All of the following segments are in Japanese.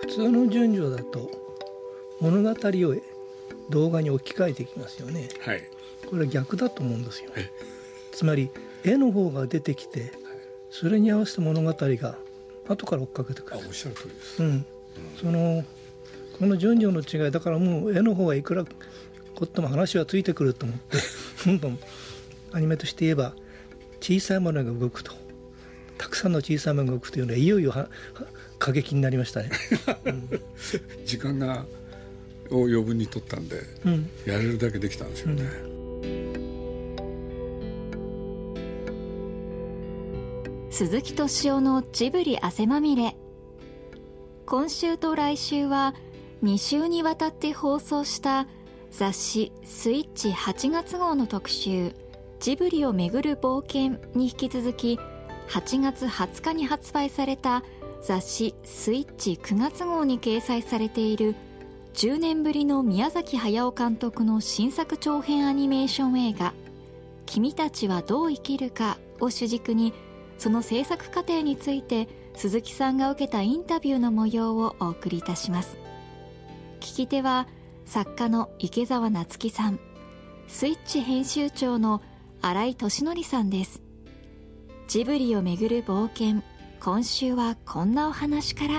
普通の順序だと物語を動画に置き換えていきますよね、 はい、 これは逆だと思うんですよ。つまり絵の方が出てきて、それに合わせて物語が後から追っかけてくる。 おっしゃる通りです、 この順序の違いだから、もう絵の方がいくらこっても話はついてくると思ってどんどんアニメとして言えば小さいものが動くと、たくさんの小さいものが動くというのはいよいよ過激になりましたね、 時間がを余分に取ったんで、やれるだけできたんですよね、 鈴木敏夫のジブリ汗まみれ。今週と来週は2週にわたって放送した雑誌スイッチ8月号の特集、ジブリをめぐる冒険に引き続き、8月20日に発売された雑誌スイッチ9月号に掲載されている10年ぶりの宮崎駿監督の新作長編アニメーション映画「君たちはどう生きるか」を主軸に、その制作過程について鈴木さんが受けたインタビューの模様をお送りいたします。聞き手は作家の池澤夏樹さん、スイッチ編集長の新井俊則さんです。ジブリをめぐる冒険、今週はこんなお話から。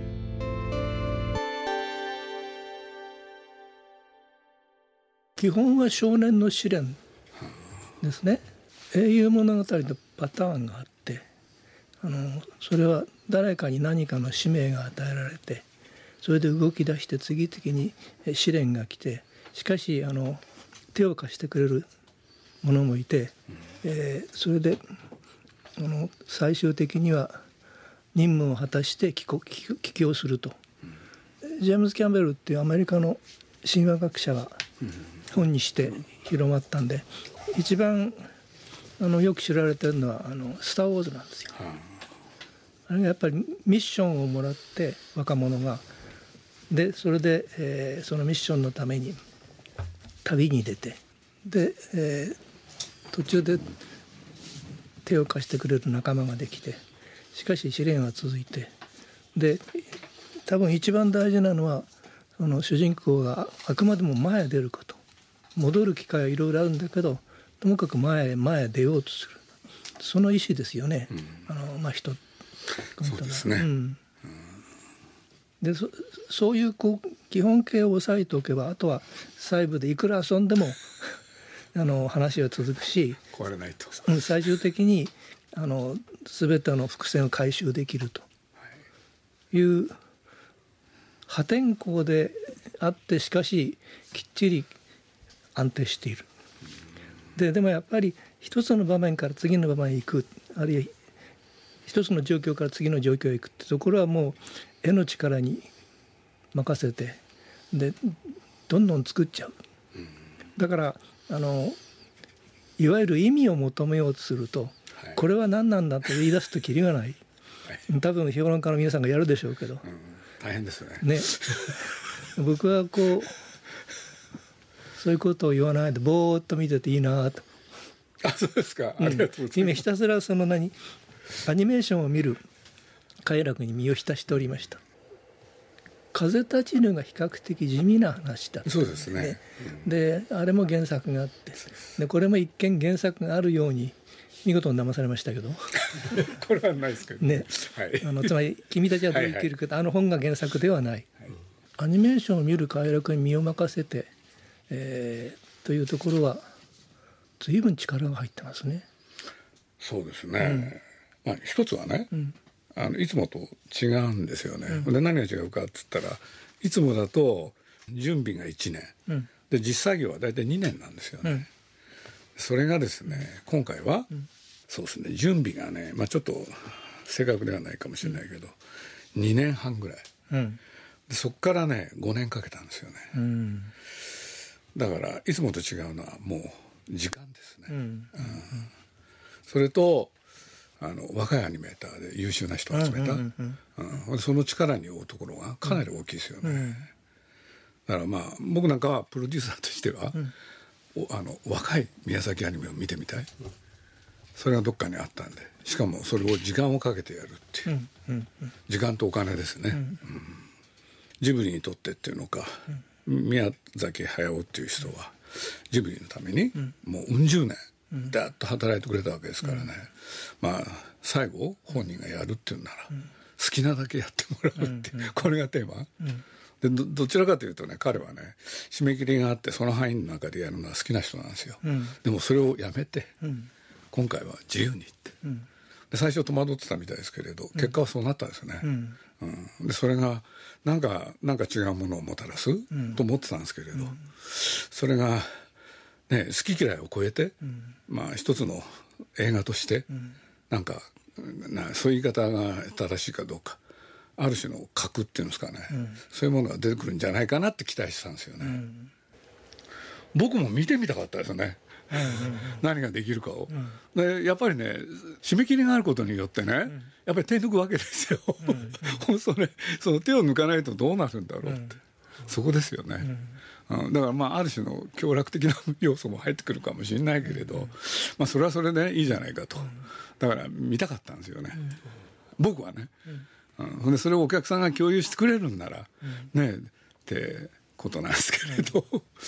基本は少年の試練ですね。英雄物語のパターンがあって、それは誰かに何かの使命が与えられて、それで動き出して次々に試練が来て、しかし手を貸してくれる者もいて、それで最終的には任務を果たして帰郷すると。ジェームズ・キャンベルっていうアメリカの神話学者が本にして広まったんで、一番よく知られてるのはスター・ウォーズなんですよ。あれがやっぱりミッションをもらって、若者がで、それで、そのミッションのために旅に出て、で、途中で手を貸してくれる仲間ができて、しかし試練は続いて、で多分一番大事なのはその主人公があくまでも前へ出ること。戻る機会はいろいろあるんだけど、ともかく前へ出ようとする、その意思ですよね、人そうですね、 でそういう基本形を押さえておけば、あとは細部でいくら遊んでも話は続くし、 壊れないと、 最終的に全ての伏線を回収できるという破天荒であって、しかしきっちり安定している。でもやっぱり一つの場面から次の場面へ行く、あるいは一つの状況から次の状況へ行くってところはもう絵の力に任せて、でどんどん作っちゃう。だからいわゆる意味を求めようとすると、これは何なんだと言い出すときりがない、多分評論家の皆さんがやるでしょうけど、 大変ですよね。僕はそういうことを言わないでぼーっと見てていいなと。 そうですか、ありがとうございます。 今ひたすらアニメーションを見る快楽に身を浸しておりました。風立ちぬが比較的地味な話だった、 そうですね、 であれも原作があって、でこれも一見原作があるように見事に騙されましたけどこれはないですけどね、 つまり君たちはどう生きるか、本が原作ではない、アニメーションを見る快楽に身を任せて、というところは随分力が入ってますね。 そうですね、一つはね、いつもと違うんですよね、で何が違うかっつったら、いつもだと準備が1年、で実作業は大体2年なんですよね、それがですね、今回は、そうですね、準備がね、ちょっと正確ではないかもしれないけど、2年半ぐらい、でそこからね5年かけたんですよね、だからいつもと違うのはもう時間ですね、それと若いアニメーターで優秀な人を集めた、その力に負うところがかなり大きいですよね、だから僕なんかはプロデューサーとしては、若い宮崎アニメを見てみたい、それがどっかにあったんで、しかもそれを時間をかけてやるっていう、時間とお金ですね、 ジブリにとってっていうのか、宮崎駿っていう人はジブリのためにもううん十年だっと働いてくれたわけですからね、まあ最後本人がやるっていうなら、好きなだけやってもらうって、これがテーマ、で どちらかというとね、彼はね締め切りがあってその範囲の中でやるのは好きな人なんですよ、でもそれをやめて、今回は自由にって、で最初戸惑ってたみたいですけれど結果はそうなったんですよね、でそれがなんか違うものをもたらす、と思ってたんですけれど、それが、ね、好き嫌いを超えて、まあ一つの映画として、なんかそういう言い方が正しいかどうか、ある種の核っていうんですかね、そういうものが出てくるんじゃないかなって期待してたんですよね、僕も見てみたかったですよね、何ができるかを、でやっぱりね締め切りがあることによってね、やっぱり手抜くわけですよ、その手を抜かないとどうなるんだろうって、そこですよね、だからまあある種の享楽的な要素も入ってくるかもしれないけれど、まあ、それはそれでいいじゃないかと、だから見たかったんですよね、僕はね、でそれをお客さんが共有してくれるんなら、ねってことなんですけれど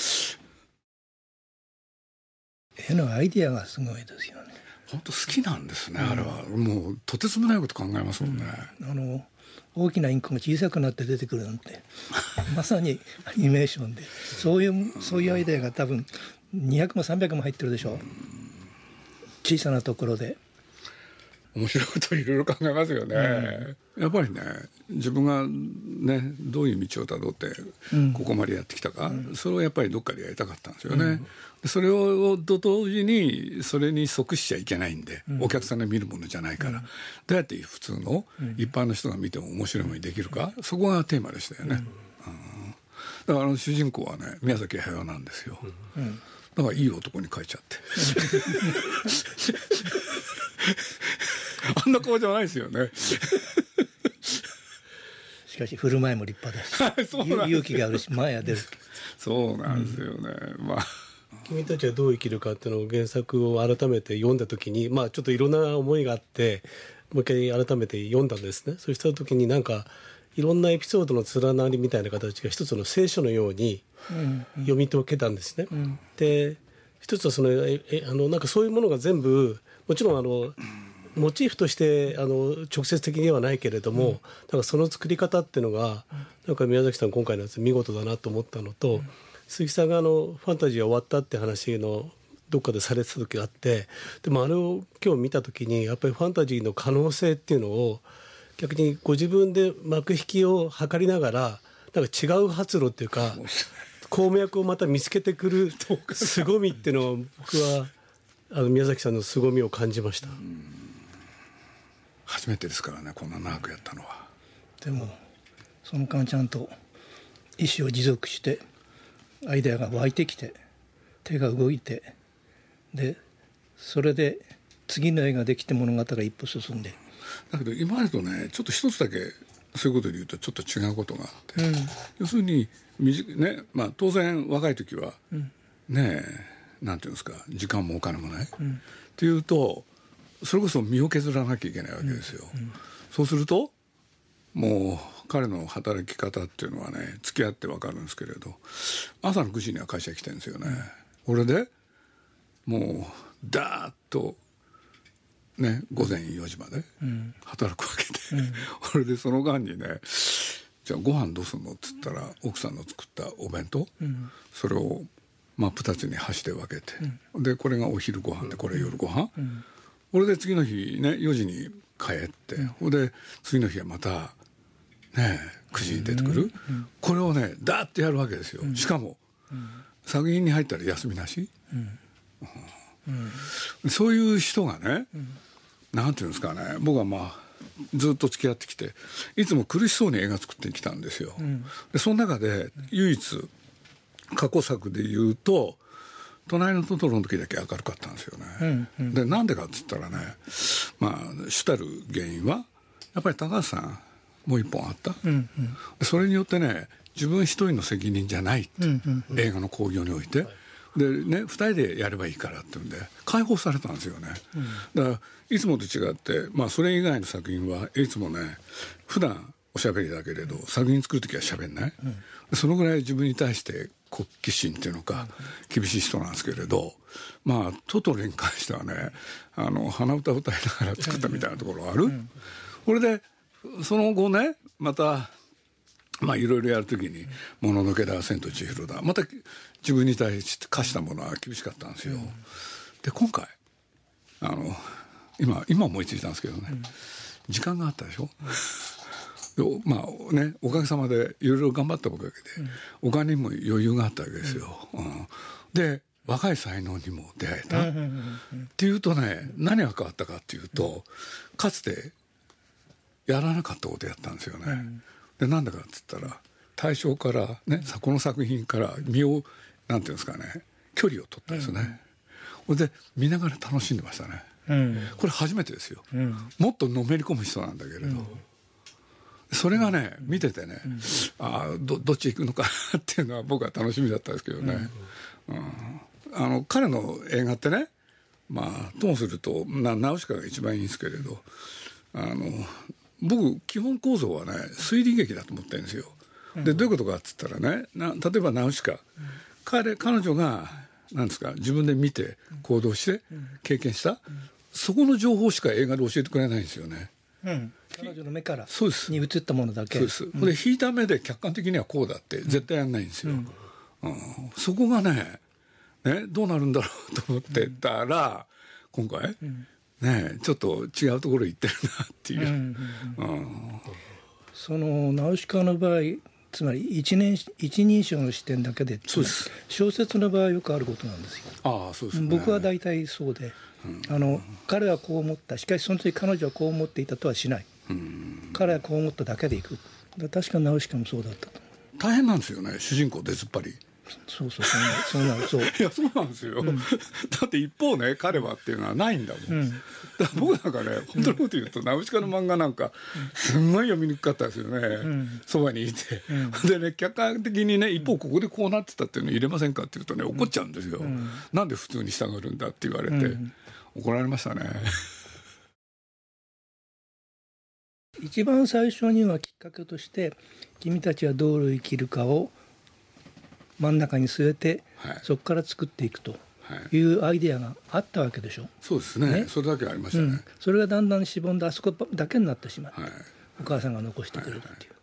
絵のアイディアがすごいですよね。 本当好きなんですね、あれはもうとてつもないこと考えますもんね、 大きなインコが小さくなって出てくるなんてまさにアニメーションでそういうアイデアが多分200も300も入ってるでしょう、小さなところで。 面白いこといろいろ考えますよね、やっぱりね自分がねどういう道をたどってここまでやってきたか、それをやっぱりどっかでやりたかったんですよね、でそれをと同時にそれに即しちゃいけないんで、お客さんが見るものじゃないから、どうやって普通の一般の人が見ても面白いものにできるか、そこがテーマでしたよね、だから主人公はね宮崎駿なんですよ、だからいい男に書いちゃってあんな顔じゃないですよねしかし振る舞いも立派だし勇気があるし前は出る。 そうなんですよね、まあ君たちはどう生きるかっていうのを原作を改めて読んだ時に、まあちょっといろんな思いがあってもう一回改めて読んだんですね。そうした時になんかいろんなエピソードの連なりみたいな形が一つの聖書のように読み解けたんですね、で一つはなんかそういうものが全部もちろんモチーフとして直接的にはないけれども、なんかその作り方っていうのがなんか宮崎さん今回のやつ見事だなと思ったのと、鈴木さんがファンタジーが終わったって話のどっかでされてた時があって、でもあれを今日見た時にやっぱりファンタジーの可能性っていうのを逆にご自分で幕引きを図りながらなんか違う発露っていうか鉱脈をまた見つけてくる凄みっていうのを僕は宮崎さんの凄みを感じました。 初めてですからねこんな長くやったのは。 でもその間ちゃんと意思を持続してアイデアが湧いてきて手が動いて、でそれで次の絵ができて物語が一歩進んで、 だけど今までとねちょっと一つだけそういうことで言うとちょっと違うことがあって、要するにね、まあ、当然若い時は、ねなんていうんですか時間もお金もない、っていうとそれこそ身を削らなきゃいけないわけですよ、そうするともう彼の働き方っていうのはね付き合って分かるんですけれど、朝の9時には会社来てるんですよね、これでもうダーッとね午前4時まで働くわけで、これでその間にねじゃあご飯どうすんのっつったら奥さんの作ったお弁当、それを真っ二つに箸で分けて、でこれがお昼ご飯でこれ夜ご飯、これで次の日ね4時に帰って、で次の日はまたね9時に出てくる、これをねダーッとやるわけですよ、しかも、作品に入ったら休みなし、そういう人がね、なんていうんですかね、僕はまあずっと付き合ってきていつも苦しそうに映画作ってきたんですよ、でその中で唯一過去作で言うと隣のトトロの時だけ明るかったんですよね、でなんでかっつったらね、まあ主たる原因はやっぱり高橋さんもう一本あった、でそれによってね自分一人の責任じゃないって、映画の興行においてでね、2人でやればいいからっていうんで解放されたんですよね、だからいつもと違って、まあ、それ以外の作品はいつもね普段おしゃべりだけれど作品作る時はしゃべんない、そのぐらい自分に対して好奇心っていうのか厳しい人なんですけれど、まあトトロに関してはね鼻歌歌いながら作ったみたいなところがある、これでその後ねまたまあいろいろやるときに「もののけだ千と千尋だ」また自分に対して課したものは厳しかったんですよ、で今回今思いついたんですけどね、時間があったでしょ、でまあねおかげさまでいろいろ頑張ったおかげで、お金にも余裕があったわけですよ、で若い才能にも出会えた、っていうとね何が変わったかっていうと、かつてやらなかったことやったんですよね、でなんだかっつったら対象からねこの作品から身をなんていうんですかね距離を取ったんですね、で見ながら楽しんでましたね、これ初めてですよ、もっとのめり込む人なんだけれど、それがね見ててね、どっち行くのかなっていうのは僕は楽しみだったんですけどね、彼の映画ってねまあともするとナウシカが一番いいんですけれど、僕基本構造はね推理劇だと思ってるんですよ、でどういうことかっつったらね例えばナウシカ、彼女がなんですか自分で見て行動して経験した、そこの情報しか映画で教えてくれないんですよね、 彼女の目からそうですに映ったものだけ、 そうです、で引いた目で客観的にはこうだって絶対やんないんですよ、そこがねどうなるんだろうと思ってたら、今回ちょっと違うところ行ってるなっていう、 そのナウシカの場合つまり一人称の視点だけで、 そうです、 小説の場合よくあることなんですよ。 そうですね、 僕は大体そうで、彼はこう思った、しかしその時彼女はこう思っていたとはしない、彼はこう思っただけでいく、確かナウシカもそうだったと。 大変なんですよね主人公出ずっぱり。 そういやそうなんですよ、だって一方ね彼はっていうのはないんだもん、だから僕なんかね本当のこと言うとナウシカの漫画なんかすんごい読みにくかったですよね、そばにいて、でね客観的にね一方ここでこうなってたっていうの入れませんかって言うとね怒っちゃうんですよ、なんで普通に従うんだって言われて、怒られましたね。 一番最初にはきっかけとして君たちはどう生きるかを真ん中に据えて、そこから作っていくというアイデアがあったわけでしょ。 そうですね、それだけありましたね、 それがだんだんしぼんであそこだけになってしまって、お母さんが残してくれたっていう、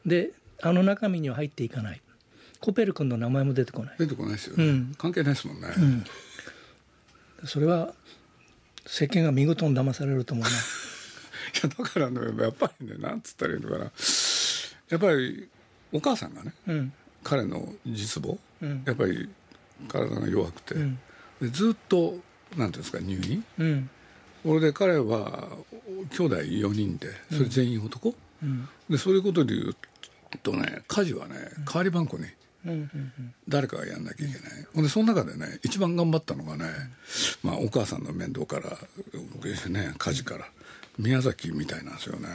で中身には入っていかない、コペル君の名前も出てこないですよね、関係ないですもんね、 それは世間が見事に騙されると思うな。いやだからねやっぱりねなんつったらいいのかな、やっぱりお母さんがね、彼の実母、やっぱり体が弱くて、でずっとなんていうんですか入院、これで彼は兄弟4人でそれ全員男、でそういうことでいうとね家事はね代わり番号に誰かがやんなきゃいけない、でその中でね一番頑張ったのがね、お母さんの面倒から、家事から宮崎みたいなんですよね、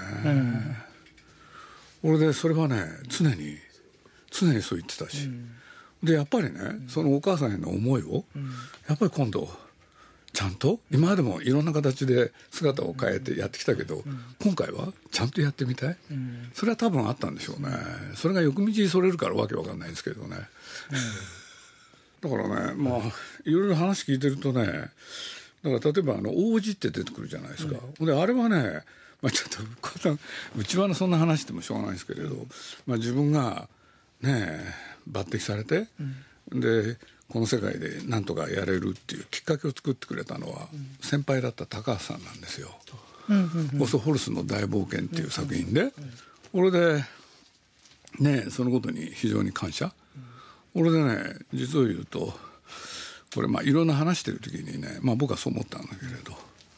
これでそれはね常にそう言ってたし、でやっぱりねそのお母さんへの思いを、やっぱり今度ちゃんと今までもいろんな形で姿を変えてやってきたけど、今回はちゃんとやってみたい、それは多分あったんでしょうね、それが横道にそれるからわけわかんないですけどね、だからねいろいろ話聞いてるとね、だから例えば王子って出てくるじゃないですか、であれはね、ちょっと内輪のそんな話でもしょうがないですけれど、自分が抜擢されて、でこの世界で何とかやれるっていうきっかけを作ってくれたのは、先輩だった高橋さんなんですよ、オソホルスの大冒険っていう作品で、これでそのことに非常に感謝、これでね実を言うとこれいろんな話してる時にね、僕はそう思ったんだけれど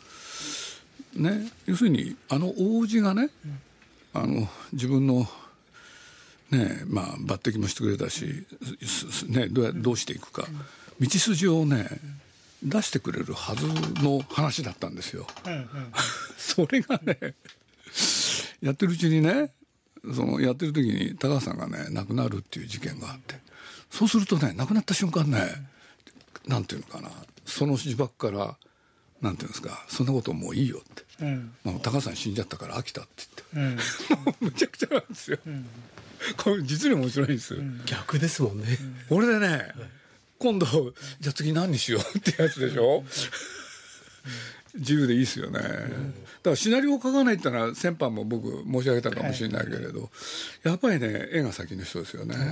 要するに王子がね、自分の抜擢もしてくれたし、どうしていくか、道筋を出してくれるはずの話だったんですよ、それがねやってるうちにね、やってる時に高橋さんが亡くなるっていう事件があって、そうすると亡くなった瞬間なんていうのかな、その呪縛からなんていうんですか、そんなこともういいよって、高橋さん死んじゃったから飽きたって言って、むちゃくちゃなんですよ、これ実に面白いんです、 逆ですもんね、 これでね、今度じゃあ次何にしようってやつでしょ、自由でいいですよね、だからシナリオを書かないってのは先般も僕申し上げたかもしれないけれど、やっぱりね絵が先の人ですよね。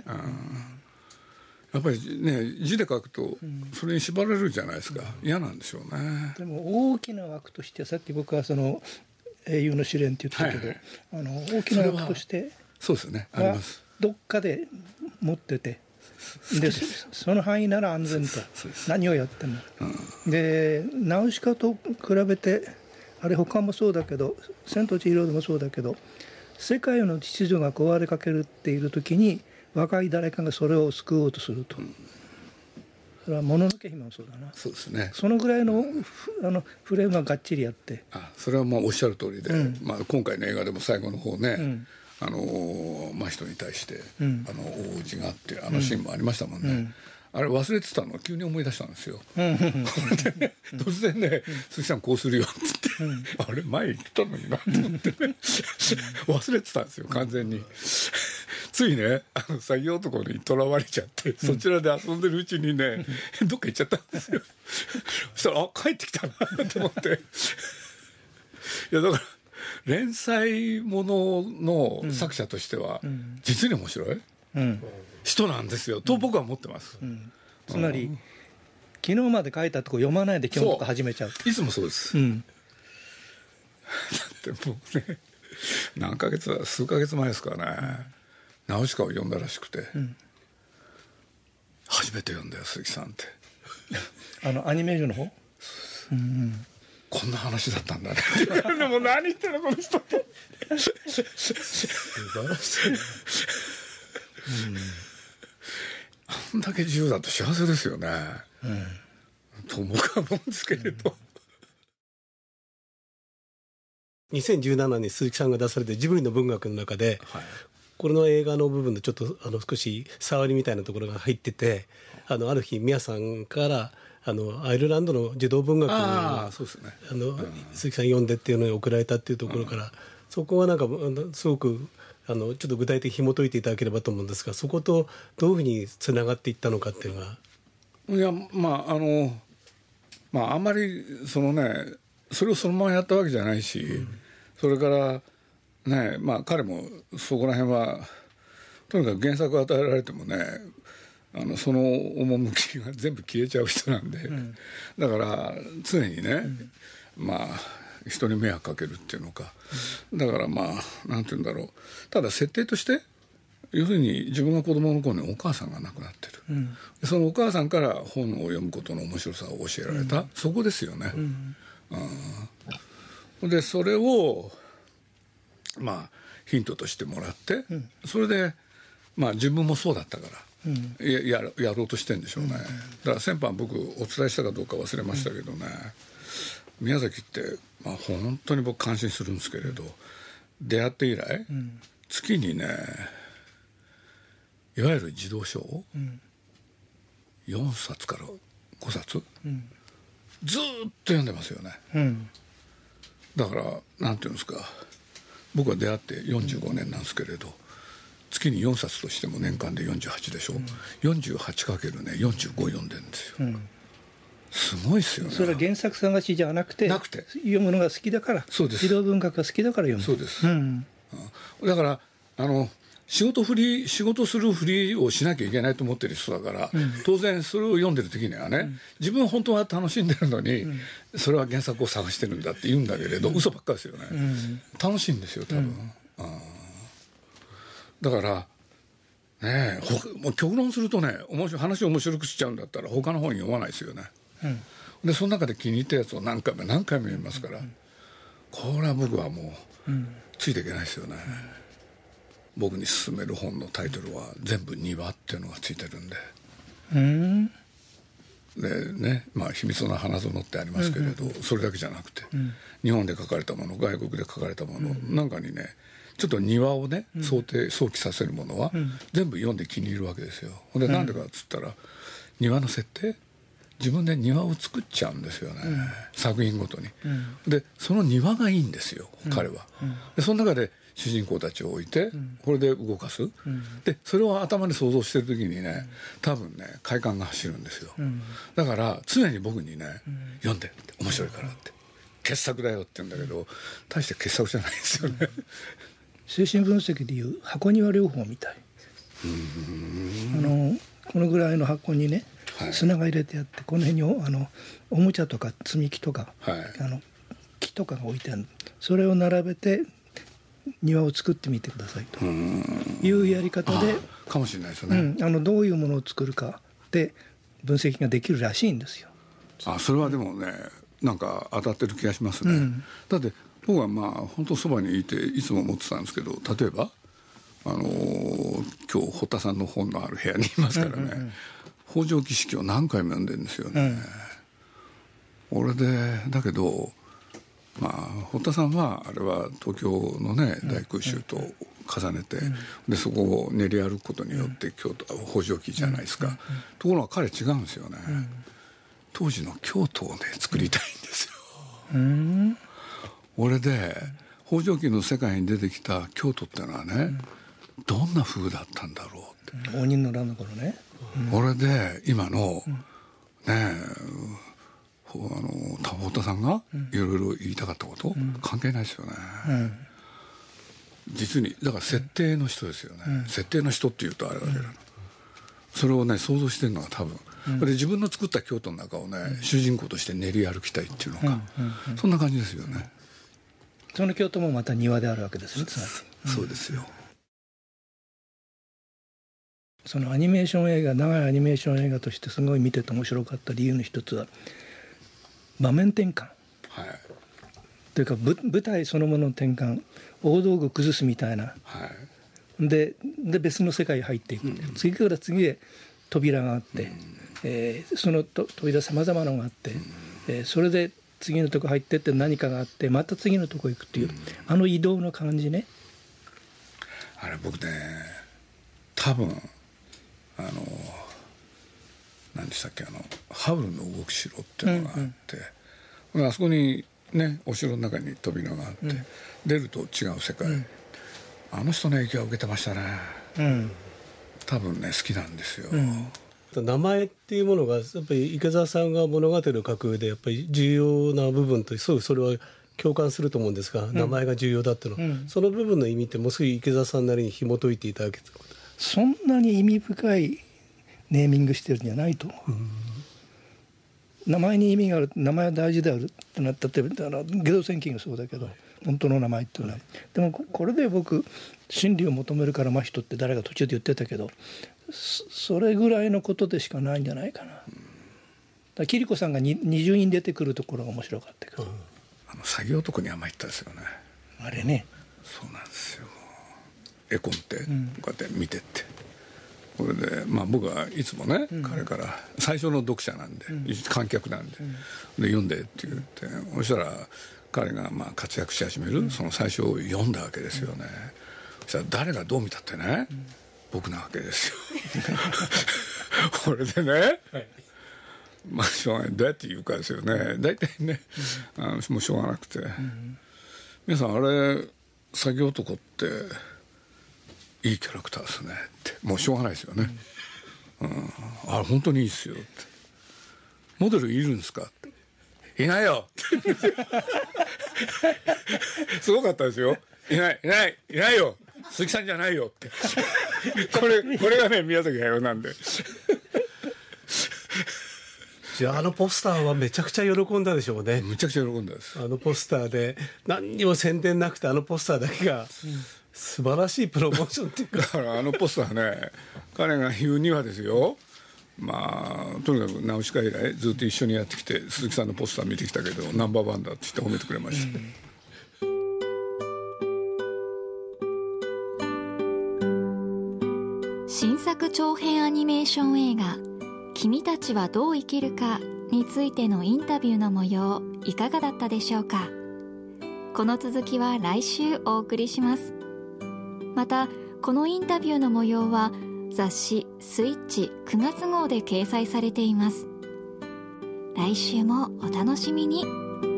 やっぱりね字で書くとそれに縛られるじゃないですか、嫌なんでしょうね。 でも大きな枠として、さっき僕はその英雄の試練って言ったけど、大きな枠としてそうですね、あります。 どっかで持ってて、でその範囲なら安全と、何をやっても、でナウシカと比べて、あれ他もそうだけど、千と千尋でもそうだけど、世界の秩序が壊れかけるっている時に若い誰かがそれを救おうとすると、それはもののけ姫もそうだな。 そうですね、 そのぐらいのフレームががっちりあって、 それはまあおっしゃる通りで、今回の映画でも最後の方ね、真人に対して、王子があってシーンもありましたもんね、あれ忘れてたの急に思い出したんですよ、突然ね「鈴木さんこうするよ」っつって、あれ前言ってたのになと思ってね忘れてたんですよ完全に。ついね詐欺男にとらわれちゃって、そちらで遊んでるうちにねどっか行っちゃったんですよ。そしたら帰ってきたなと思っていやだから連載ものの作者としては実に面白い人なんですよ、と僕は思ってます、 つまり昨日まで書いたとこ読まないで今日とか始めちゃう。 いつもそうです、だってもうね数ヶ月前ですからね、ナウシカを読んだらしくて、初めて読んだよ鈴木さんってアニメーションの方、 こんな話だったんだねでも何言ってんのこの人って素晴らしい、あんだけ自由だと幸せですよね、と僕は思うんですけれど、 2017年に鈴木さんが出されてジブリの文学の中で、これの映画の部分でちょっと少し触りみたいなところが入ってて、ある日宮さんからアイルランドの児童文学をそうですね、 鈴木さん読んでっていうのに送られたっていうところから、そこはなんかすごくちょっと具体的に紐解いていただければと思うんですが、そことどういうふうにつながっていったのかっていうのが。 いやあんまりそれをそのままやったわけじゃないし、それからね彼もそこら辺はとにかく原作を与えられてもねその趣が全部消えちゃう人なんで、だから常にね、人に迷惑かけるっていうのか、だからなんていうんだろう、ただ設定として要するに自分が子供の頃にお母さんが亡くなってる、そのお母さんから本を読むことの面白さを教えられた、そこですよね、でそれをヒントとしてもらって、それで自分もそうだったから、やろうとしてるんでしょうね、だから先般僕お伝えしたかどうか忘れましたけどね、宮崎って、本当に僕感心するんですけれど、出会って以来、月にねいわゆる児童書を4冊から5冊、ずっと読んでますよね、だからなんていうんですか、僕は出会って45年なんですけれど、月に4冊としても年間で48でしょ、48× ね45読んでるんですよ、すごいですよね。 それは原作探しじゃなくて読むのが好きだから、 そうです、 児童文学が好きだから読む。 そうです、だから仕事するふりをしなきゃいけないと思ってる人だから、当然それを読んでる時にはね、自分本当は楽しんでるのに、それは原作を探してるんだって言うんだけれど、嘘ばっかりですよね、楽しいんですよ多分、だからねもう極論するとね、話を面白くしちゃうんだったら他の本読まないですよね、でその中で気に入ったやつを何回も読みますから、これは僕はもうついていけないですよね、僕に勧める本のタイトルは全部庭っていうのがついてるんで、でね、秘密の花園ってありますけれど、それだけじゃなくて、日本で書かれたもの、外国で書かれたもの、なんかにねちょっと庭をね想起させるものは、全部読んで気に入るわけですよ。でなんでかっつったら、庭の設定自分で庭を作っちゃうんですよね、作品ごとに、でその庭がいいんですよ彼は、でその中で主人公たちを置いて、これで動かす、でそれを頭で想像してる時にね、多分ね快感が走るんですよ、だから常に僕にね、読んでって面白いからって傑作だよって言うんだけど、大して傑作じゃないですよね精神分析でいう箱庭療法みたい。このぐらいの箱にね、砂が入れてあって、この辺におもちゃとか積み木とか、木とかが置いてある、それを並べて庭を作ってみてくださいというやり方でかもしれないですよね、 どういうものを作るかで分析ができるらしいんですよ。 それはでもね、なんか当たってる気がしますね、だって僕は本当そばにいていつも思ってたんですけど、例えば今日堀田さんの本のある部屋にいますからね、北条記式を何回も読んでるんですよね、俺でだけど堀田さんはあれは東京のね大空襲と重ねて、でそこを練り歩くことによって京都北条記じゃないですか、ところが彼違うんですよね、当時の京都をね作りたいんですよ、俺で北条記の世界に出てきた京都ってのはね、どんな風だったんだろうって、 応仁の乱の頃ね、 俺で今のね堀田さんがいろいろ言いたかったこと、関係ないですよね、実にだから設定の人ですよね、設定の人っていうとあれだけど、それをね想像してるのが多分、で自分の作った京都の中をね、主人公として練り歩きたいっていうのか、そんな感じですよね。 その京都もまた庭であるわけですね。 そうですよ。 そのアニメーション映画、長いアニメーション映画としてすごい見てて面白かった理由の一つは場面転換、というか舞台そのものの転換、大道具崩すみたいな、で別の世界に入っていく、次から次へ扉があって、その扉さまざまなのがあって、それで次のとこ入ってって何かがあってまた次のとこ行くっていう、移動の感じね。 あれ僕ね、多分何でしたっけ、ハウルの動く城っていうのがあって、あそこにねお城の中に扉があって、出ると違う世界、あの人の影響を受けてましたね、多分ね好きなんですよ、 名前っていうものがやっぱり池澤さんが物語を書く上でやっぱり重要な部分とすごくそれは共感すると思うんですが、名前が重要だっていうの、その部分の意味ってもうすぐ池澤さんなりに紐解いていただける。 そんなに意味深いネーミングしてるんじゃないと思う、名前に意味がある、名前は大事であるってなったって、解道戦記がそうだけど、本当の名前っていうのは、でもこれで僕真理を求めるから真人って誰が途中で言ってたけど、それぐらいのことでしかないんじゃないかな。だ桐子さんが二重に出てくるところが面白かったけど、 詐欺男には参ったですよね、 あれね。 そうなんですよ。絵コンテこうやって見てって、これで僕はいつもね、彼から最初の読者なんで、観客なんで、で読んでって言って、そしたら彼が活躍し始める、その最初を読んだわけですよね、そしたら誰がどう見たってね、僕なわけですよこれでね、しょうがない、どうやって言うかですよね、大体ね、もうしょうがなくて、皆さんあれ詐欺男っていいキャラクターですねって、もうしょうがないですよね、あれ本当にいいですよって、モデルいるんですかって、いないよすごかったですよ、いないよ、鈴木さんじゃないよってこれがね宮崎駿なんでじゃあポスターはめちゃくちゃ喜んだでしょうね。 めちゃくちゃ喜んだです。 ポスターで何にも宣伝なくてポスターだけが素晴らしいプロモーションっていうかだからポスターね、彼が言うにはですよ、とにかくナウシカ以来ずっと一緒にやってきて、鈴木さんのポスター見てきたけどナンバーワンだって言って褒めてくれました、 新作長編アニメーション映画「君たちはどう生きるか」についてのインタビューの模様、いかがだったでしょうか。この続きは来週お送りします。またこのインタビューの模様は雑誌スイッチ9月号で掲載されています。 来週もお楽しみに。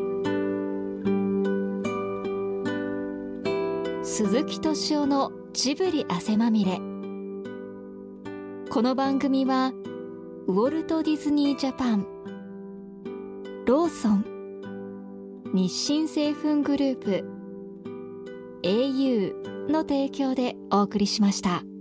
鈴木敏夫のジブリ汗まみれ。この番組はウォルト・ディズニー・ジャパン、ローソン、日清製粉グループ、au の提供でお送りしました。